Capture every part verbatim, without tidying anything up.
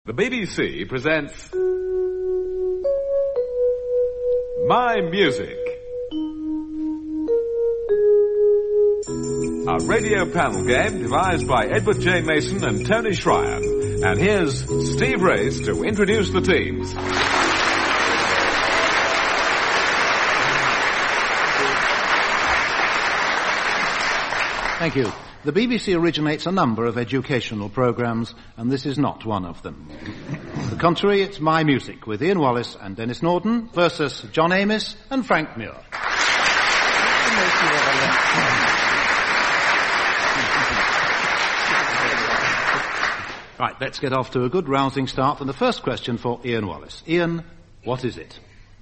The B B C presents My Music, a radio panel game devised by Edward J. Mason and Tony Schreier. And here's Steve Race to introduce the teams. Thank you. The B B C originates a number of educational programmes, and this is not one of them. On the contrary, it's My Music with Ian Wallace and Dennis Norden versus John Amis and Frank Muir. Right, let's get off to a good rousing start. And the first question for Ian Wallace. Ian, what is it?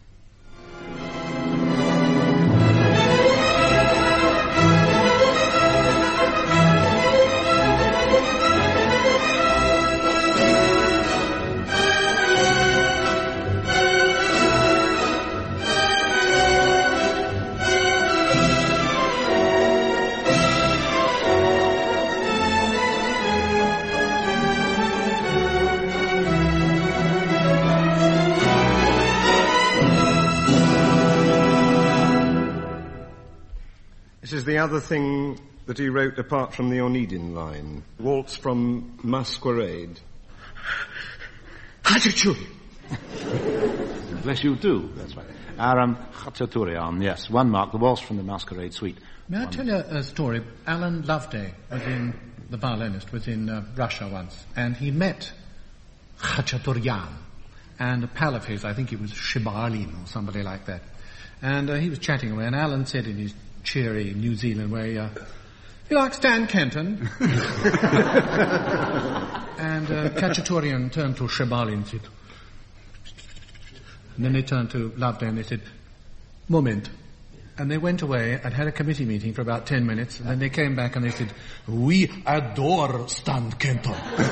This is the other thing that he wrote apart from the Onedin line. Waltz from Masquerade. Bless you too, that's right. Aram Khachaturian, yes, one mark, the Waltz from the Masquerade Suite. May one. I tell you a story? Alan Loveday was in, the violinist, was in uh, Russia once, and he met Khachaturian and a pal of his, I think he was Shibalin or somebody like that. And uh, he was chatting away, and Alan said in his cheery New Zealand way, uh, you like Stan Kenton? and uh, Khachaturian turned to Shibalin and said, and then they turned to Loveday and they said, moment. And they went away and had a committee meeting for about ten minutes, and then they came back and they said, we adore Stan Kenton.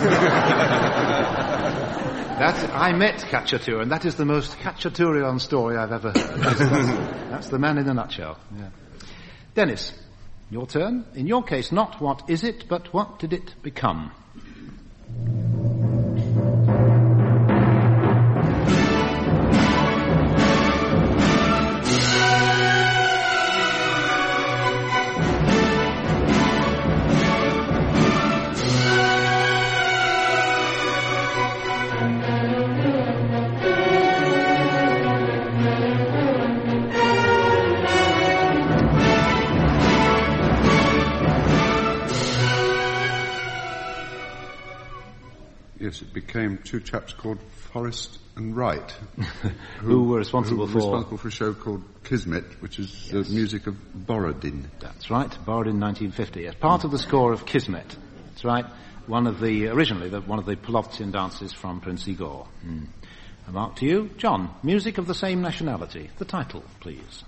That's, I met Khachaturian, and that is the most Khachaturian story I've ever heard. That's the man in a nutshell. Yeah. Dennis, your turn. In your case, not what is it, but what did it become? Yes, it became two chaps called Forrest and Wright. who, who were responsible who were for... responsible for a show called Kismet, which is yes. the music of Borodin. That's right, Borodin nineteen fifty. As part of the score of Kismet. That's right, one of the, originally, the, one of the Polovtsian dances from Prince Igor. Hmm. A mark to you. John, music of the same nationality. The title, please.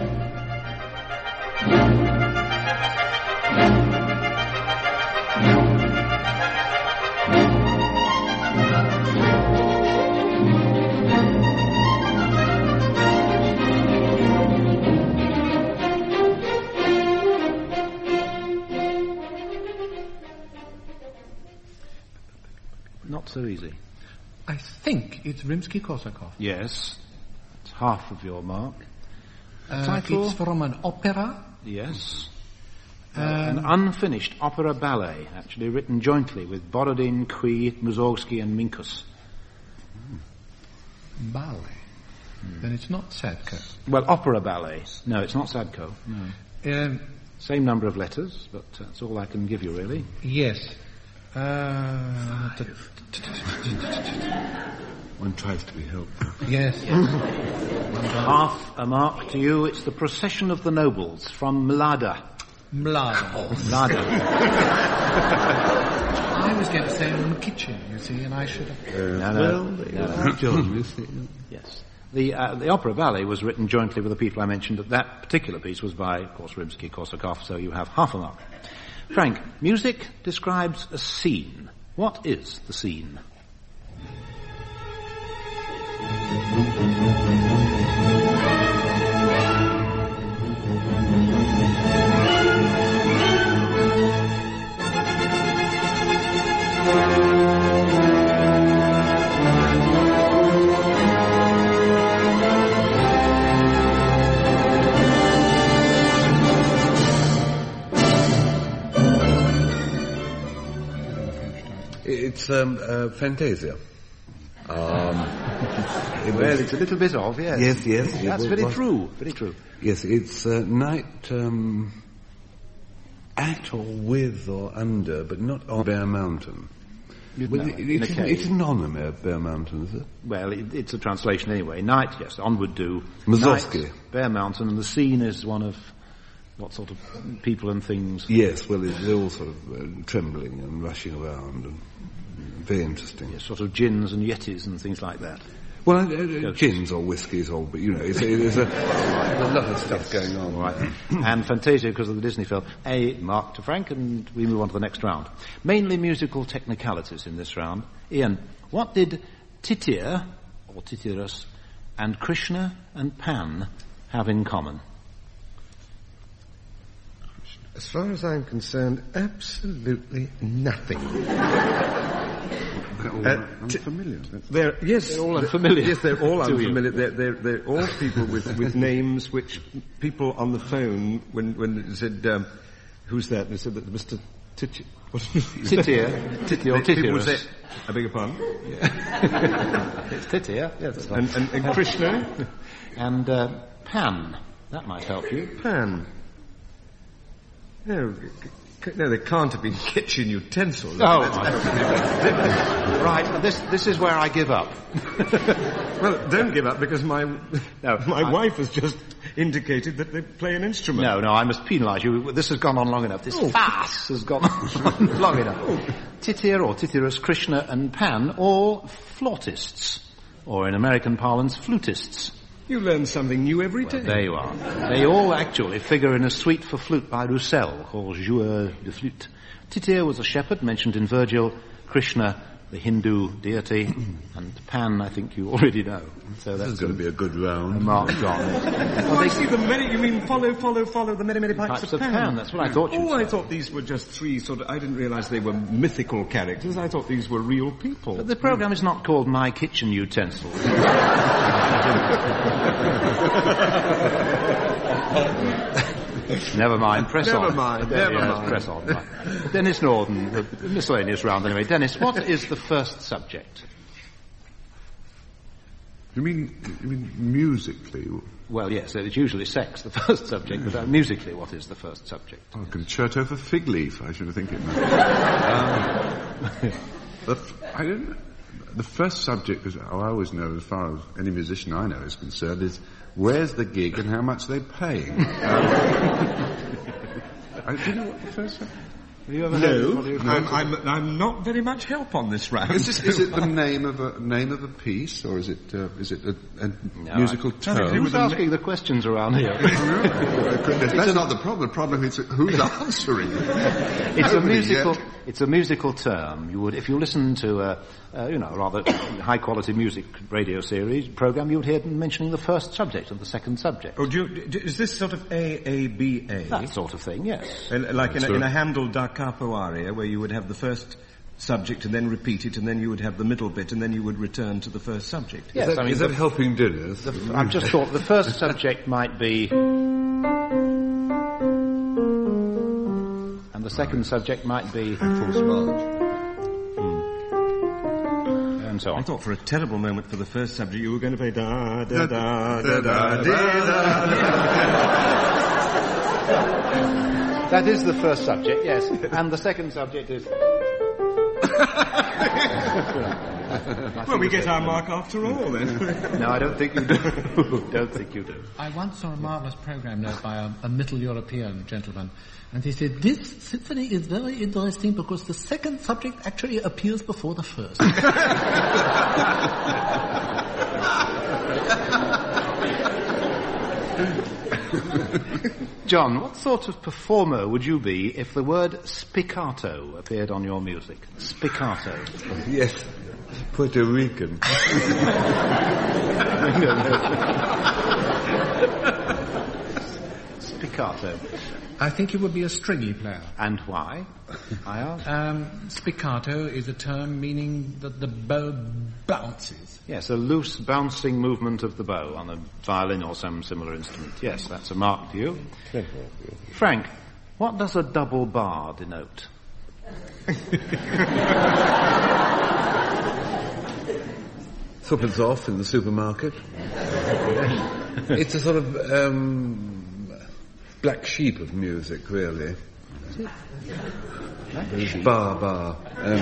Not so easy. I think it's Rimsky-Korsakov. Yes. It's half of your mark. Uh, Title? It's from an opera. Yes. Um, An unfinished opera ballet, actually written jointly with Borodin, Cui, Mussorgsky and Minkus. Ballet. Hmm. Then it's not Sadko. Well, opera ballet. No, it's not Sadko. No. Um, Same number of letters, but uh, that's all I can give you, really. yes. Uh, t- One tries to be helpful. yes. Half a mark to you. It's the Procession of the Nobles from Mlada. Mlada. Oh, Mlada. I was going to say in the kitchen, you see, and I should have... Uh, no, no, well, no, John, yes. The, uh, the opera ballet was written jointly with the people I mentioned, but that particular piece was by, of course, Rimsky-Korsakov, so you have half a mark. Frank, music describes a scene. What is the scene? it's um, uh, Fantasia. Um, it well, it's a little bit of, yes. Yes, yes. That's was, very was, true, very true. Yes, it's uh, night um, at or with or under, but not on Bear Mountain. Well, know, it, it's, an, it's an honour, Bear Mountain, is it? Well, it, it's a translation anyway. Night, yes, on would do. Mazoski. Night, Bear Mountain, and the scene is one of what sort of people and things? Yes, well, they're all sort of uh, trembling and rushing around, and very interesting. Yes, sort of gins and yetis and things like that. Well, uh, uh, gins or whiskies or, but you know, it's, there's a, a lot of stuff going on. Right. And Fantasia, because of the Disney film. A mark to Frank, and we move on to the next round. Mainly musical technicalities in this round. Ian, what did Titir, or Titirus, and Krishna and Pan have in common? As far as I'm concerned, absolutely nothing. They're all uh, unfamiliar. They're, yes, they're all unfamiliar. Yes, they're all unfamiliar. They're, they're, they're all people with, with names which people on the phone, when when it said, um, who's that? They said that Mister Titir. Titir. Titir or Titirus. I beg your pardon? Yeah. It's Titir. Yes, and, and, and Krishna? And uh, Pan. That might help you. Pan. No, no, they can't have been kitchen utensils. Oh, right. This this is where I give up. Well, don't give up, because my no, my I, wife has just indicated that they play an instrument. No, no, I must penalise you. This has gone on long enough. This oh. farce has gone on long enough. Oh. Titir or Titirus, Krishna and Pan, all flautists, or in American parlance, flutists. You learn something new every Well, day. there you are. They all actually figure in a suite for flute by Roussel called Joueur de Flûte. Titir was a shepherd mentioned in Virgil, Krishna, the Hindu deity, and Pan, I think you already know. So that's this is going to be a good round. A mark gone. Oh, I see the many, you mean follow, follow, follow the many, many pipes, Pipes of, of Pan. Pan, that's what I thought you'd Oh, I say. thought these were just three sort of, I didn't realise they were mythical characters. I thought these were real people. But the programme is not called My Kitchen Utensils. Never mind, press never on. Mind, There, never yes, mind. Press on. Right. Dennis Norden, the miscellaneous round anyway. Dennis, what is the first subject? You mean, you mean musically? Well, yes, it's usually sex, the first subject, but uh, musically, what is the first subject? Oh, could have church over fig leaf, I should have think it meant. um, the, f- I don't, the first subject, is, oh, I always know, as far as any musician I know is concerned, is where's the gig and how much they pay? Um, I, do you know what the first subject? Have you ever No, heard of I'm, I'm, I'm not very much help on this round. Is, this, is it the name of a name of a piece, or is it uh, is it a, a No, musical I, term? Who's asking the questions around here? That's not the problem. The problem is who's answering. It's a musical. Yet. It's a musical term. You would, if you listen to a, a you know, rather high quality music radio series program, you would hear them mentioning the first subject and the second subject. Oh, do you, do, is this sort of A A B A? That sort of thing, yes. Uh, like in a, in a Handel da Capo aria, where you would have the first subject and then repeat it, and then you would have the middle bit, and then you would return to the first subject. Yes, is that, I mean, is that helping dinners? The, I've just thought the first subject might be, and the second right. subject might be full sponge. And so on. I thought for a terrible moment for the first subject you were going to play da da da da da da da. That is the first subject, yes. And the second subject is... Well, we get our mark after all, then. No, I don't think you do. Don't think you do. I once saw a marvellous programme note by a, a Middle European gentleman, and he said, this symphony is very interesting because the second subject actually appears before the first. John, what sort of performer would you be if the word spiccato appeared on your music? Spiccato. Yes, Puerto Rican. Spiccato. I think he would be a stringy player. And why? I ask. Um, spiccato is a term meaning that the bow bounces. Yes, a loose bouncing movement of the bow on a violin or some similar instrument. Yes, that's a mark to you. Frank, what does a double bar denote? Thuppen's off in the supermarket. It's a sort of um, black sheep of music, really. It's bar bar. Um,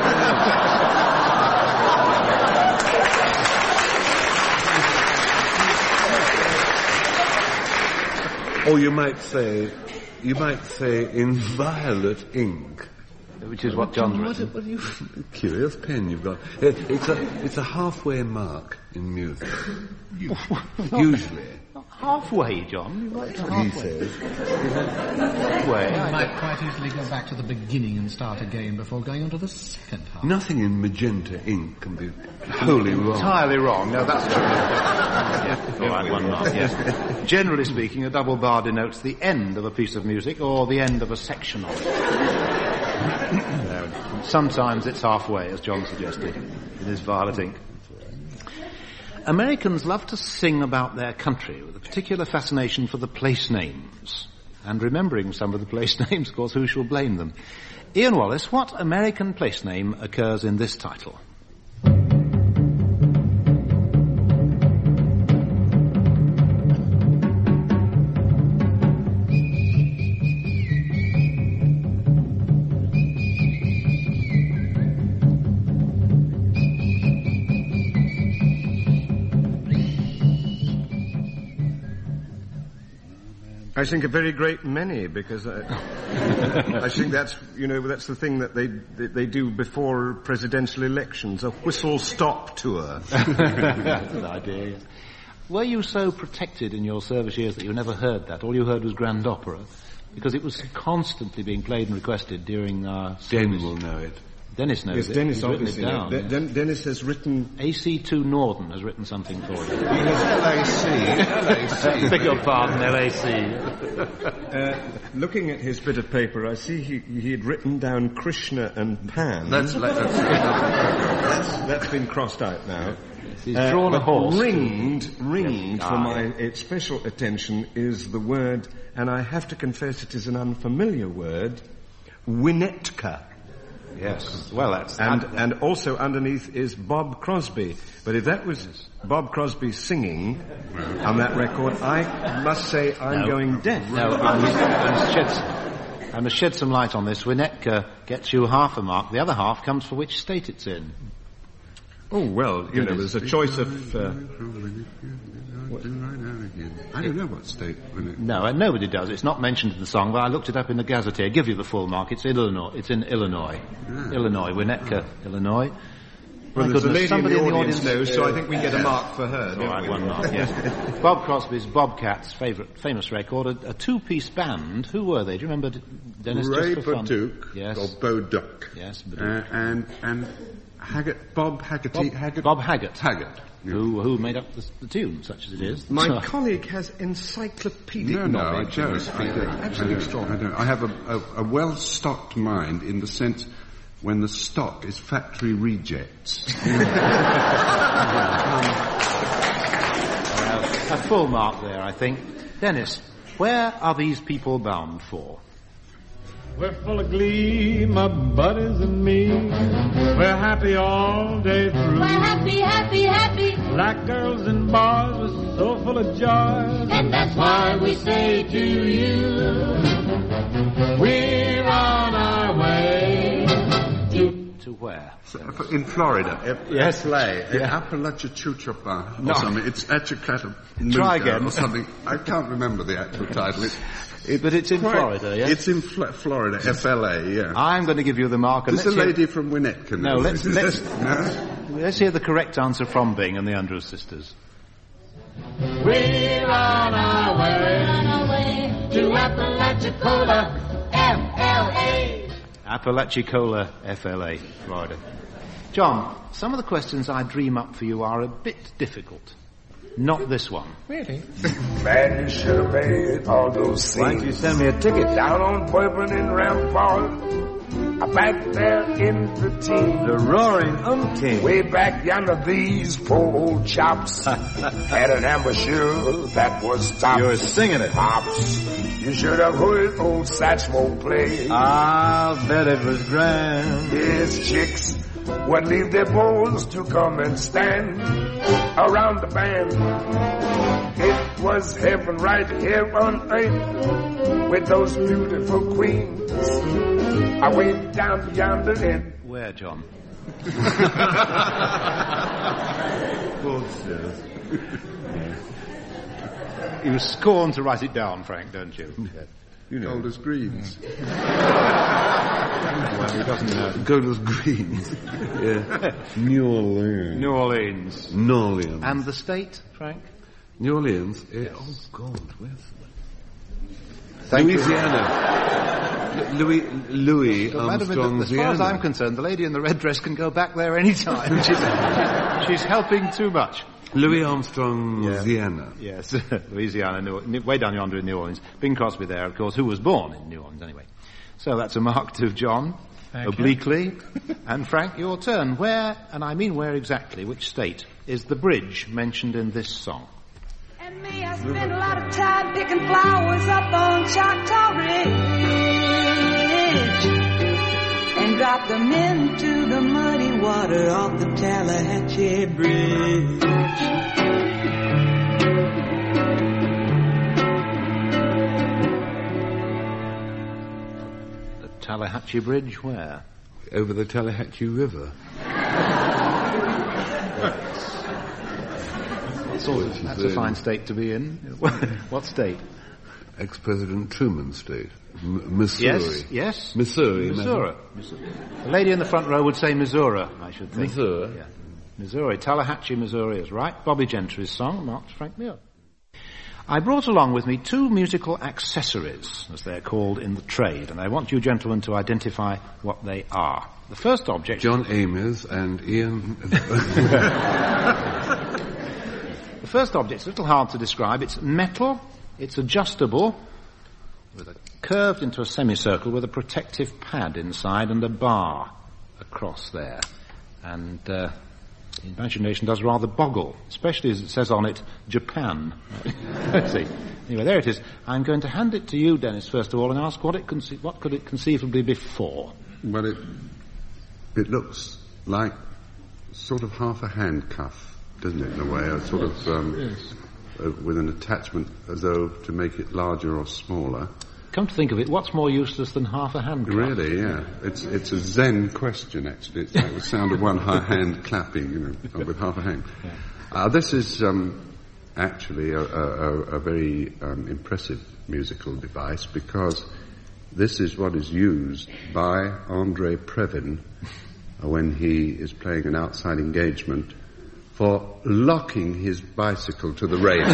or you might say, you might say in violet ink. Which is what John's what, written. what are you, curious pen you've got. It, it's a it's a halfway mark in music. Usually. Halfway, John. You write halfway. He says. Halfway. You I might quite easily go back to the beginning and start again before going on to the second half. Nothing in magenta ink can be wholly wrong. Entirely wrong. No, that's true. Yeah. All right, one mark, yes. Generally speaking, a double bar denotes the end of a piece of music or the end of a section of it. No, sometimes it's halfway, as John suggested. It is violet ink. Americans love to sing about their country with a particular fascination for the place names. And remembering some of the place names, of course, who shall blame them? Ian Wallace, what American place name occurs in this title? I think a very great many, because I, I think that's, you know, that's the thing that they they, they do before presidential elections, a whistle-stop tour. That's an idea, yes. Were you so protected in your service years that you never heard that? All you heard was grand opera? Because it was constantly being played and requested during our Den service. will know it. Dennis knows Yes, it. Dennis He's written obviously. it down. De- yes. Den- Dennis has written... A C two Norden has written something for you. He has L A C. L A C. Beg your pardon, L A C. Uh, looking at his bit of paper, I see he he had written down Krishna and Pan. That's like that's, that's, that's been crossed out now. He's drawn Uh, a horse. Ringed, ringed Yes. for Ah, my its special attention is the word, and I have to confess it is an unfamiliar word, Winnetka. Yes. Well, that's... And that- and also underneath is Bob Crosby. But if that was Bob Crosby singing on that record, I must say I'm No. going deaf. No, I must, I must shed some, I must shed some light on this. Winnetka gets you half a mark. The other half comes for which state it's in. Oh, well, you know, there's a choice of... Uh, I don't know what state. When it, No, and nobody does. It's not mentioned in the song, but I looked it up in the Gazetteer. Give you the full mark. It's Illinois. It's in Illinois. Ah. Illinois, Winnetka, Illinois. well, My there's a goodness, lady in somebody the audience knows, so I think we get a mark for her. All don't right, we? one mark, yes. Bob Crosby's Bobcats' favourite, famous record, a, a two-piece band. Who were they? Do you remember, D- Dennis? Ray just for fun? Baduke, Yes. or Boduck. Yes, Uh, Baduke. and and Haggart, Bob Haggerty, Bob, Haggart, Bob Haggart. Haggart. Yeah. Who, who made up the, the tune, such as it is. My So- colleague has encyclopedic No, no, I knowledge in don't. this I field. don't. Absolutely I don't. I extraordinary. don't. I have a, a, a well-stocked mind in the sense when the stock is factory rejects. Uh, a full mark there, I think. Dennis, where are these people bound for? We're full of glee, my buddies and me. We're happy all day through. We're happy, happy, happy. Like girls and boys, we're so full of joy. And that's why we say to you, We're on our way. To where? In Florida. Yes. Play. In Yeah. Appalachichuchapa or No. something. It's Achicata Try again. or something. I can't remember the actual title. It, it, But it's in quite- Florida, yes? It's in Fl- Florida, F L A, yeah. I'm going to give you the mark. And There's a let's hear- lady from Winnetka. No, let's- let's- No? Let's hear the correct answer from Bing and the Andrews sisters. We're on our way on our way to Apalachicola, F L A. Apalachicola, F L A, Florida. John, some of the questions I dream up for you are a bit difficult. Not this one. Really? Man, you should have paid all those things. Why don't you send me a ticket? Down on Bourbon and Rampart, back there in the team. The Roaring Umpteen. Way back yonder, these poor old chops had an ambassador that was tops. You're singing it. Pops, you should have heard old Satchmo play. I'll bet it was grand. His chicks would leave their bowls to come and stand around the band. It was heaven right here on earth with those beautiful queens. I went down yonder and... Where, John? You scorn to write it down, Frank, don't you? You know. Golders Greens. Well, he doesn't know. Golders Greens. Yeah. New Orleans. New Orleans. New Orleans. And the state, Frank? New Orleans. Yes. Oh, God, where's Thank Louisiana. Louis, Louis Well, Armstrong, as far as I'm concerned, the lady in the red dress can go back there any time. she's, she's helping too much. Louis Armstrong, Yeah. Louisiana. Yes, Louisiana, New, way down yonder in New Orleans. Bing Crosby there, of course, who was born in New Orleans anyway. So that's a mark to John, Thank obliquely. And Frank, your turn. Where, and I mean where exactly, which state, is the bridge mentioned in this song? And me, I spend a lot of time picking flowers up on Choctaw Ridge and drop them into the muddy water off the Tallahatchie Bridge. The Tallahatchie Bridge, where? Over the Tallahatchie River. That's, all, that's a fine state to be in. What state? Ex-President Truman State. M- Missouri. Yes, yes. Missouri. Missouri. Missouri. The lady in the front row would say Missouri, I should think. Missouri. Yeah. Missouri. Tallahatchie, Missouri is right. Bobby Gentry's song marked Frank Muir. I brought along with me two musical accessories, as they're called in the trade, and I want you gentlemen to identify what they are. The first object... John Ames and Ian... The first object's a little hard to describe. It's metal, it's adjustable, with a, curved into a semicircle with a protective pad inside and a bar across there. And uh, the imagination does rather boggle, especially as it says on it, Japan. Let's see. Anyway, there it is. I'm going to hand it to you, Dennis, first of all, and ask what it conce- what could it conceivably be for? Well, it, it looks like sort of half a handcuff. Doesn't it, in a way? A sort of, um, yes. uh, with an attachment as though to make it larger or smaller. Come to think of it, what's more useless than half a handcuff? Really, yeah. It's it's a Zen question, actually. It's like the sound of one ha- hand clapping, you know, with half a hand. Yeah. Uh, this is um, actually a, a, a very um, impressive musical device because this is what is used by Andre Previn uh, when he is playing an outside engagement for locking his bicycle to the rail.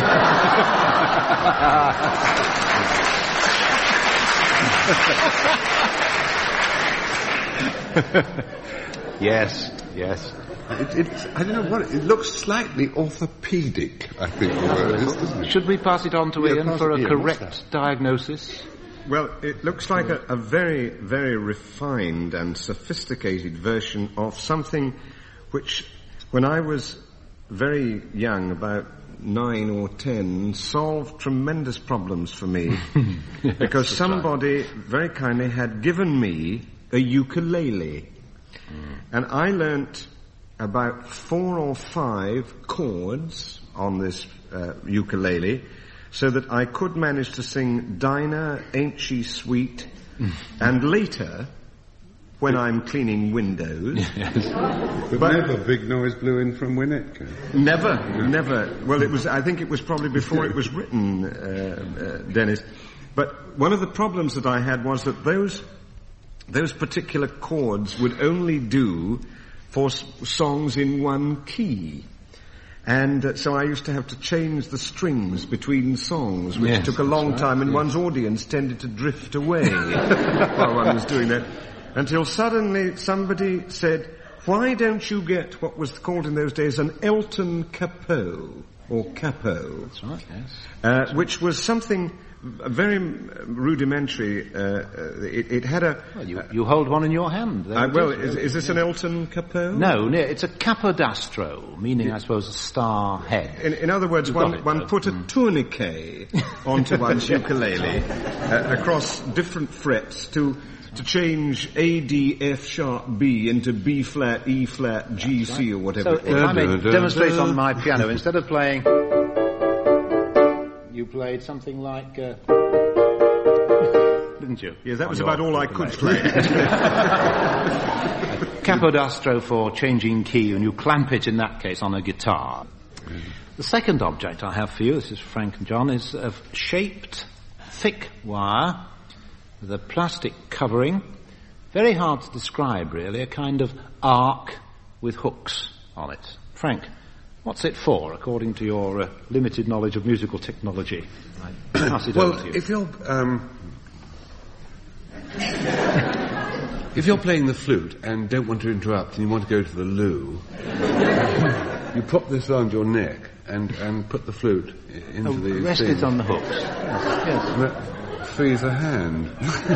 Yes, yes. It, it, I don't know what, it looks slightly orthopedic, I think the word is, doesn't it? Should we pass it on to Yeah, Ian pass for it- a Ian, what's correct diagnosis? Well, it looks like a, a very, very refined and sophisticated version of something which, when I was very young, about nine or ten, solved tremendous problems for me because somebody very kindly had given me a ukulele. Mm. And I learnt about four or five chords on this uh, ukulele so that I could manage to sing Dinah, Ain't She Sweet, and later, when I'm cleaning windows. But, but never Big Noise Blew In from Winnetka. Never, never. Well, it was, I think it was probably before it was written, uh, uh, Dennis. But one of the problems that I had was that those, those particular chords would only do for s- songs in one key. And uh, so I used to have to change the strings between songs, which Yes, took a long right, time, and yes. one's audience tended to drift away while one was doing that. Until suddenly somebody said, why don't you get what was called in those days an Elton capo, or capo? That's right, yes. Uh, which was something very rudimentary. Uh, uh, it, it had a... Well, you, you hold one in your hand. There Uh, it well, is, is, is this an Elton capo? No, no, it's a capodastro, meaning, I suppose, a star head. In, in other words, You've got one, it, one though. put a Mm. tourniquet onto one's ukulele uh, across different frets to to change A, D, F sharp, B into B flat, E flat, G, C, or whatever. So if I may demonstrate on my piano, instead of playing, you played something like, uh, didn't you? Yeah, that was about all I could play. Capodastro for changing key, and you clamp it in that case on a guitar. The second object I have for you, this is Frank and John, is of shaped, thick wire with a plastic covering. Very hard to describe, really, a kind of arc with hooks on it. Frank, what's it for, according to your uh, limited knowledge of musical technology? I pass it well, over to you. if you're um, if you're playing the flute and don't want to interrupt and you want to go to the loo, you pop this around your neck and, and put the flute into oh, the rest thing. it on the hooks. Yes. yes. And that frees a hand.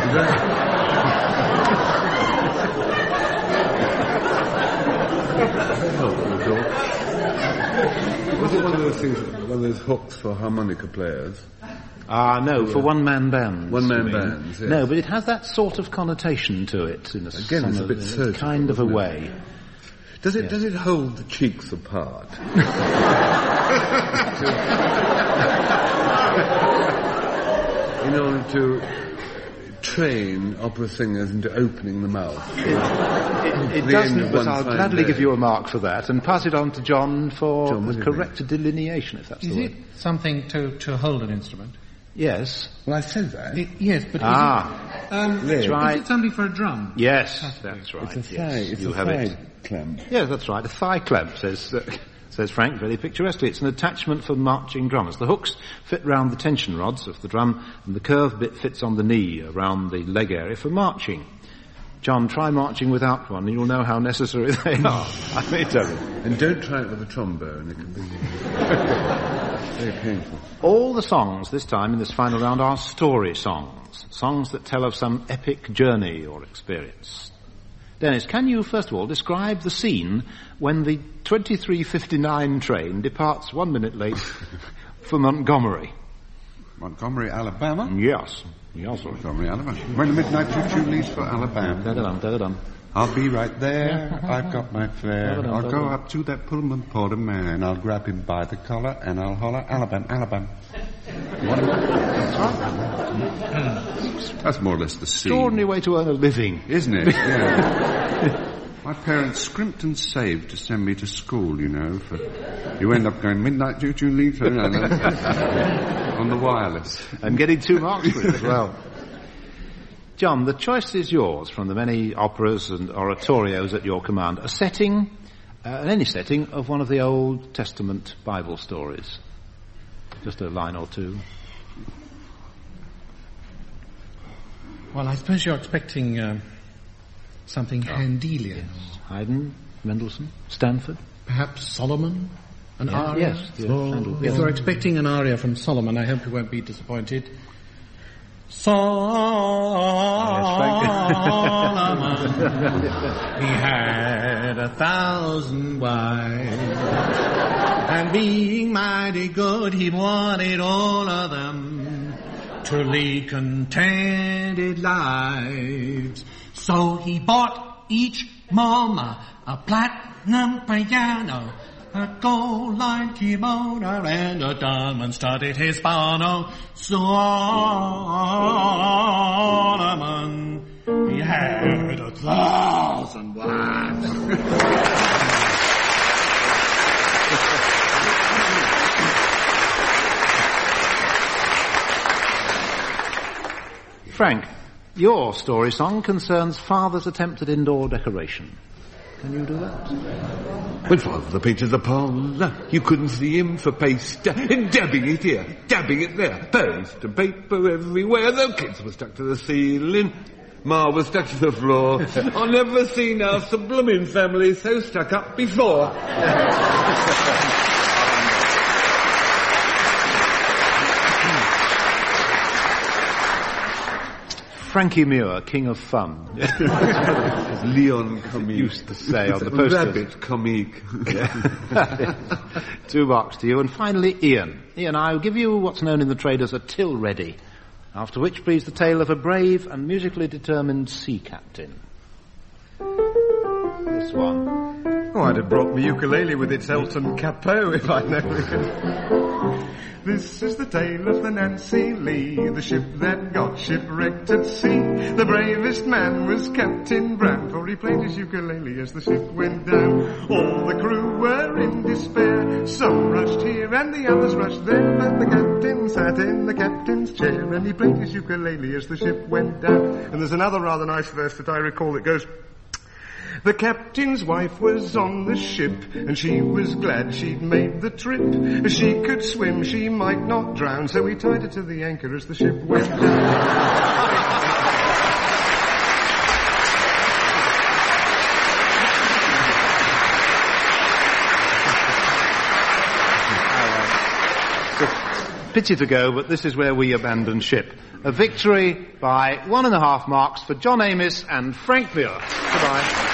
Was it one of those things, one of those hooks for harmonica players? Ah, no, for one-man bands. One-man you mean. bands, yes. No, but it has that sort of connotation to it, in a, Again, it's a bit of, surgical, kind of a isn't it? way. Does it, Yes. does it hold the cheeks apart? In order to train opera singers into opening the mouth. It, it, it The doesn't, end of but one I'll fine gladly day. give you a mark for that and pass it on to John for John, what the do you correct delineation, if that's Is the it word. something to, to hold an instrument? Yes. Well, I said that. It, yes, but Ah. is it, um, That's right. is it something for a drum? Yes, that's right. It's a thigh, yes. it's you a have thigh it. clamp. Yes, that's right. A thigh clamp, says, uh, says Frank, very picturesquely. It's an attachment for marching drummers. The hooks fit round the tension rods of the drum, and the curved bit fits on the knee around the leg area for marching. John, try marching without one, and you'll know how necessary they are. I may tell you. And don't try it with a trombone, it can be very painful. All the songs this time in this final round are story songs, songs that tell of some epic journey or experience. Dennis, can you first of all describe the scene when the twenty-three fifty-nine train departs one minute late for Montgomery? Montgomery, Alabama? Yes. Yes, Montgomery, Alabama. When the midnight choo-choo leaves for Alabama. Da-da-dum, da-da-dum. I'll be right there, I've got my flair. Da-da-dum, I'll go da-da-dum. up to that Pullman porter man, I'll grab him by the collar and I'll holler, Alabama, Alabama. That's more or less the scene. Extraordinary way to earn a living. Isn't it? Yeah. My parents scrimped and saved to send me to school, you know. For you end up going midnight choo-choo leave for, no, no, on the wireless. And getting two marks for it as well. John, the choice is yours from the many operas and oratorios at your command. A setting, uh, in any setting, of one of the Old Testament Bible stories. Just a line or two. Well, I suppose you're expecting uh, something Handelian. Haydn, Mendelssohn, Stanford. Perhaps Solomon? An Yeah, aria? yes, yes, Oh, Handel, if yes. you're expecting an aria from Solomon, I hope you won't be disappointed. Solomon, he had a thousand wives, and being mighty good, he wanted all of them to lead contented lives. So he bought each mama a platinum piano, a gold-lined kimono, and a diamond-studded Hispano. Solomon, he had a thousand wives. Frank, your story song concerns father's attempt at indoor decoration. Can you do that? When father painted the parlour, you couldn't see him for paste. And dabbing it here, dabbing it there. Paste and paper everywhere. The kids were stuck to the ceiling. Ma was stuck to the floor. I've never seen our sublimin family so stuck up before. Frankie Muir, King of Fun. Leon Comique. Used to say on the posters. Rabbit Comique. Two marks to you. And finally, Ian. Ian, I'll give you what's known in the trade as a till ready. after which please the tale of a brave and musically determined sea captain. This one. Oh, I'd have brought my ukulele with its Elton Capo if I'd known. This is the tale of the Nancy Lee, the ship that got shipwrecked at sea. The bravest man was Captain Brown, for he played his ukulele as the ship went down. All the crew were in despair, some rushed here and the others rushed there, but the captain sat in the captain's chair and he played his ukulele as the ship went down. And there's another rather nice verse that I recall that goes, the captain's wife was on the ship, and she was glad she'd made the trip. As she could swim, she might not drown, so he tied her to the anchor as the ship went down. Pity to go, but this is where we abandon ship. A victory by one and a half marks for John Amis and Frank Muir. Goodbye.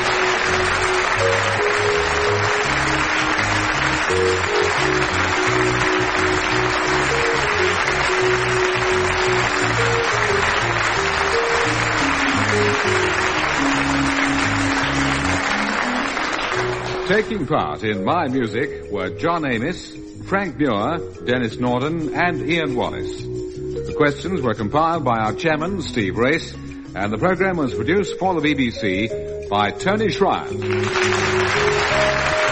Taking part in My Music were John Amis, Frank Muir, Dennis Norden, and Ian Wallace. The questions were compiled by our chairman, Steve Race, and the program was produced for the B B C by Tony Schreier.